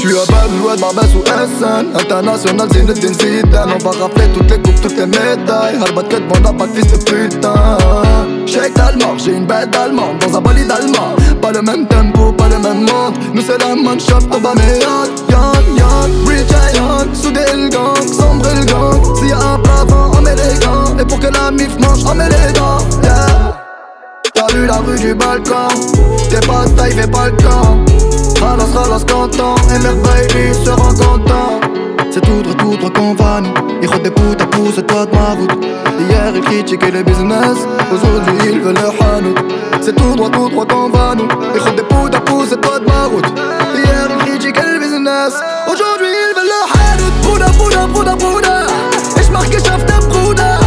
J'suis à Barbès, Barbès ou SN. International, c'est notre Zidane. On va rafler toutes les coupes, toutes les médailles. Harbat que de bon pas de fils de putain. Cheikh d'Allemand, j'ai une bête allemande dans un bolide allemand. Pas le même tempo, pas le même monde. Nous c'est la Mannschaft, Aubameyang. Young, rich et young. Soudé le gang, sombre le gang. S'il y a un plafond, on met les gants. Et pour que la mif mange, on met les dents. Yeah. T'as vu la rue du balcon. T'es pas taille, fais pas le camp. Ralasse canton. Et merde baby se rend content. C'est tout droit qu'on va nous. Ils rodent des poutres à pouce, c'est toi de ma route. Hier ils critiquaient le business, aujourd'hui ils veulent le hanout. C'est tout droit qu'on va nous. Ils rodent des poutres à pouce, c'est toi de ma route. Hier ils critiquaient le business, aujourd'hui ils veulent le hanout. Bouda. Et j'marque et j'affe de Bouda.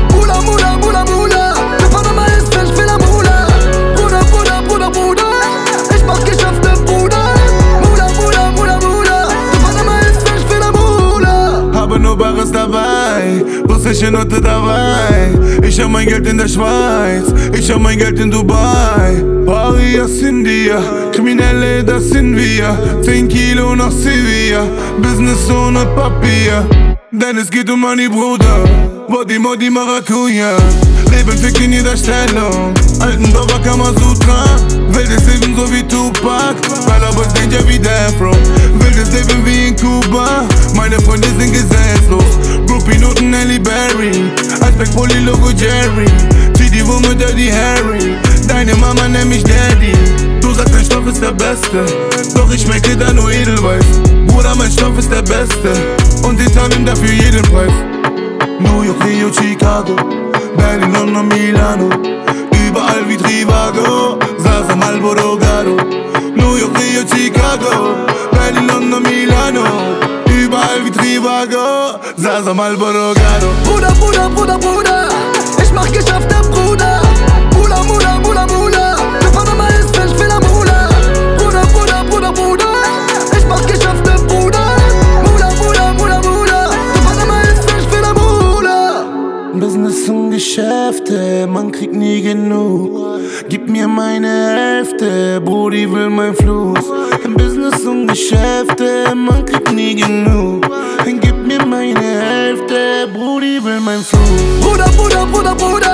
Moula. Je prends dans ma SN, j'fais la moula. Bouda. Et j'marque et j'affe de Bouda. Moula. Je prends dans ma SN, j'fais la moula. Habe nur Bares dabei, russische Note dabei. Ich hab mein Geld in der Schweiz, ich hab mein Geld in Dubai. Parias India, Kriminelle, das sind wir. 10 Kilo nach Sevilla, Business ohne Papier. Denn es geht Money, Bruder. Body, Maracuja. Leben fickt in jeder Stellung. Alten Dorfer Kamasutra. Welt ist Leben so wie Tupac. Baller Boys Danger wie Death Row. Wildes Leben wie in Kuba. Meine Freunde sind gesetzlos. Groupie Noten Halle Berry. Iceberg Pulli Logo Jerry. Zieh die Wumme Dirty Harry. Deine Mama nennt mich Daddy. Du sagst dein Stoff ist der Beste. Doch ich schmecke da nur Edelweiß. Bruder, mein Stoff ist der Beste. Und sie zahlen dafür jeden Preis. New York, Rio, Chicago, Berlin, London, Milano. Überall wie Trivago, Sasa, Marlboro, Garo. New York, Rio, Chicago, Berlin, London, Milano. Überall wie Trivago, Sasa, Marlboro, Garo. Bruder. Ich mach geschafft, der Bruder. Moula. Je prends dans ma SN, j'fais la moula. Bruder. Ich mach geschafft, der Bruder. Moula. Je prends dans ma SN, j'fais la moula. Business und Geschäfte, man kriegt nie genug. Gib mir meine Hälfte, Brudi will mein Fluss. Business und Geschäfte, man kriegt nie genug. Gib mir meine Hälfte, Brudi will mein Fluss. Bruder.